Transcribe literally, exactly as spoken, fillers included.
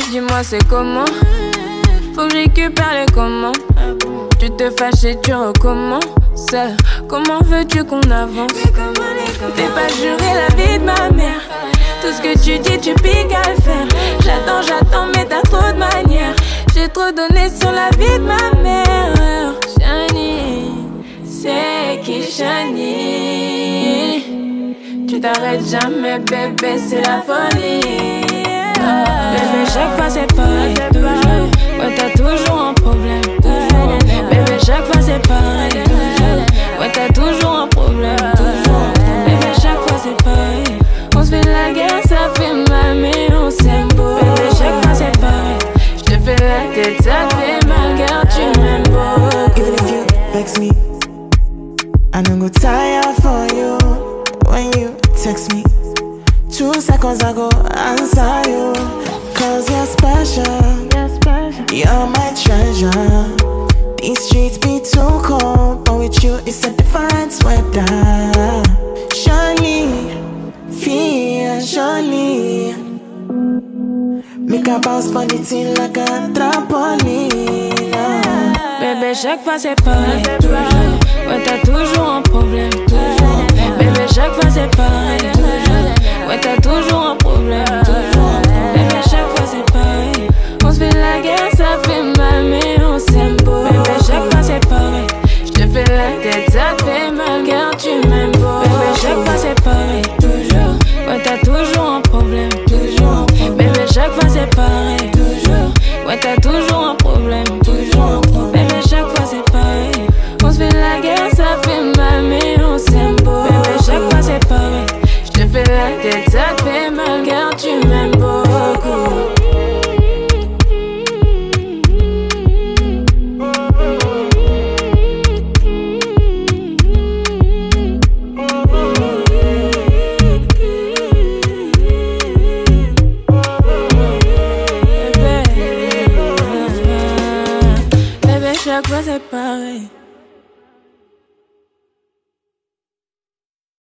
Dis-moi c'est comment. Faut que je récupère les commandes. Tu te fâches et tu recommences. Comment veux-tu qu'on avance? Fais pas jurer la vie de ma mère. Tout ce que tu dis, tu piques à le faire. J'attends, j'attends, mais t'as trop de manières. J'ai trop donné sur la vie de ma mère. Shani, c'est qui Shani? Tu t'arrêtes jamais, bébé, c'est la folie. Bébé, chaque fois c'est pareil, toujours. Ouais, t'as toujours un problème, toujours. Bébé, chaque fois c'est pareil, toujours. Ouais, t'as toujours un problème, toujours. Bébé, chaque fois c'est pareil. On se fait la guerre, ça fait mal, mais on s'aime beau. Bébé, chaque fois c'est pareil. J'te fais la tête, ça te fait mal, car tu m'aimes beaucoup. Even if you vex me, I don't go tired for you. When you text me, two seconds ago, answer you. Cause you're special, you're my treasure. These streets be too cold, but with you it's a different weather. Shani, feel Shani. Make a bounce for the thing like a trampoline. Bébé, chaque fois c'est pareil, toujours. Ouais, t'as toujours un problème, toujours. Bébé, chaque fois c'est pareil, toujours. Ouais, t'as toujours un problème, toujours. Bébé, chaque fois c'est pareil. On se fait la guerre, ça fait mal, mais on s'aime beau. Bébé, chaque fois c'est pareil. J'te fais la tête, ça te fait mal, car tu m'aimes beau. Bébé, chaque fois c'est pareil, toujours. Ouais, t'as toujours un problème, toujours. Bébé, chaque fois c'est pareil, toujours. Ouais, t'as toujours un problème, toujours. Bébé, chaque fois c'est pareil. On se fait la guerre, ça fait mal, mais on s'aime beau. Bébé, chaque fois c'est pareil. J'te fais la tête, ça te fait mal, car tu m'aimes beaucoup. Bébé, chaque fois c'est pareil.